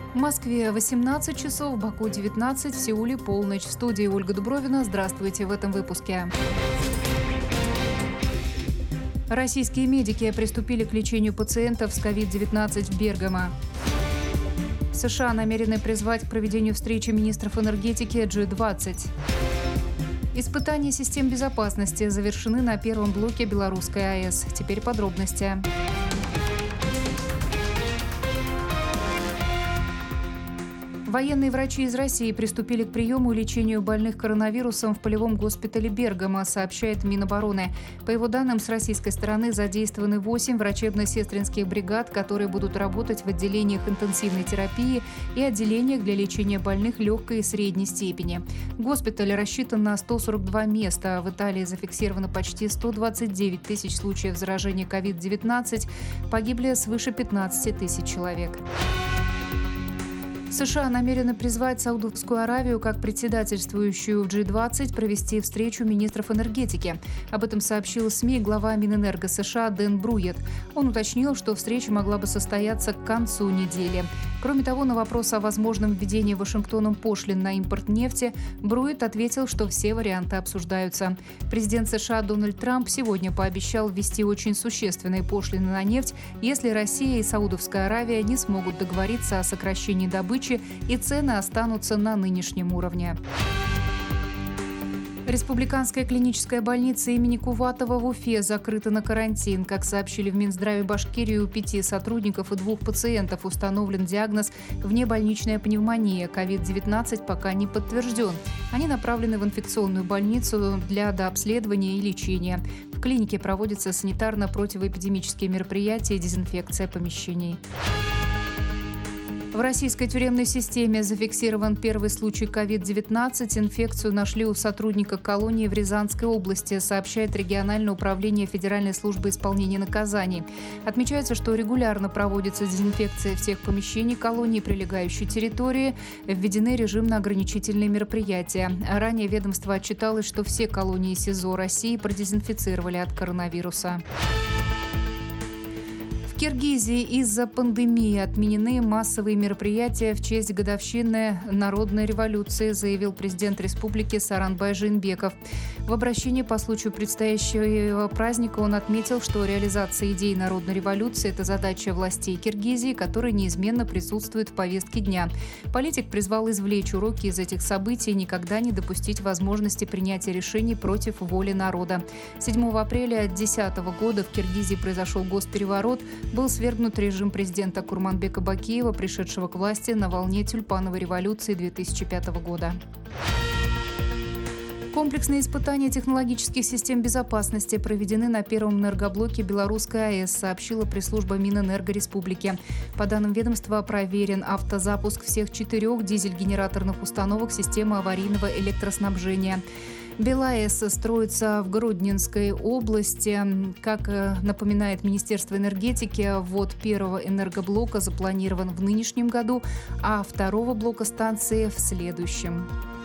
В Москве 18 часов, в Баку 19, в Сеуле полночь. В студии Ольга Дубровина. Здравствуйте в этом выпуске. Российские медики приступили к лечению пациентов с COVID-19 в Бергамо. США намерены призвать к проведению встречи министров энергетики G20. Испытания систем безопасности завершены на первом блоке Белорусской АЭС. Теперь подробности. Военные врачи из России приступили к приему и лечению больных коронавирусом в полевом госпитале Бергамо, сообщает Минобороны. По его данным, с российской стороны задействованы 8 врачебно-сестринских бригад, которые будут работать в отделениях интенсивной терапии и отделениях для лечения больных легкой и средней степени. Госпиталь рассчитан на 142 места. В Италии зафиксировано почти 129 тысяч случаев заражения COVID-19. Погибли свыше 15 тысяч человек. США намерены призвать Саудовскую Аравию как председательствующую в G20 провести встречу министров энергетики. Об этом сообщил СМИ глава Минэнерго США Дэн Бруйет. Он уточнил, что встреча могла бы состояться к концу недели. Кроме того, на вопрос о возможном введении Вашингтоном пошлин на импорт нефти Бруйет ответил, что все варианты обсуждаются. Президент США Дональд Трамп сегодня пообещал ввести очень существенные пошлины на нефть, если Россия и Саудовская Аравия не смогут договориться о сокращении добычи и цены останутся на нынешнем уровне. Республиканская клиническая больница имени Куватова в Уфе закрыта на карантин. Как сообщили в Минздраве Башкирии, у 5 сотрудников и 2 пациентов установлен диагноз внебольничная пневмония. COVID-19 пока не подтвержден. Они направлены в инфекционную больницу для дообследования и лечения. В клинике проводятся санитарно-противоэпидемические мероприятия и дезинфекция помещений. В российской тюремной системе зафиксирован первый случай COVID-19. Инфекцию нашли у сотрудника колонии в Рязанской области, сообщает региональное управление Федеральной службы исполнения наказаний. Отмечается, что регулярно проводится дезинфекция всех помещений колонии и прилегающей территории. Введены режимно-ограничительные мероприятия. Ранее ведомство отчиталось, что все колонии СИЗО России продезинфицировали от коронавируса. В Киргизии из-за пандемии отменены массовые мероприятия в честь годовщины народной революции, заявил президент республики Сооронбай Жээнбеков. В обращении по случаю предстоящего праздника он отметил, что реализация идей народной революции – это задача властей Киргизии, которая неизменно присутствует в повестке дня. Политик призвал извлечь уроки из этих событий и никогда не допустить возможности принятия решений против воли народа. 7 апреля 2010 года в Киргизии произошел госпереворот. Был свергнут режим президента Курманбека Бакиева, пришедшего к власти на волне тюльпановой революции 2005 года. Комплексные испытания технологических систем безопасности проведены на первом энергоблоке Белорусской АЭС, сообщила пресс-служба Минэнерго Республики. По данным ведомства, проверен автозапуск всех 4 дизель-генераторных установок системы аварийного электроснабжения. БелАЭС строится в Гродненской области. Как напоминает Министерство энергетики, ввод первого энергоблока запланирован в нынешнем году, а второго блока станции в следующем.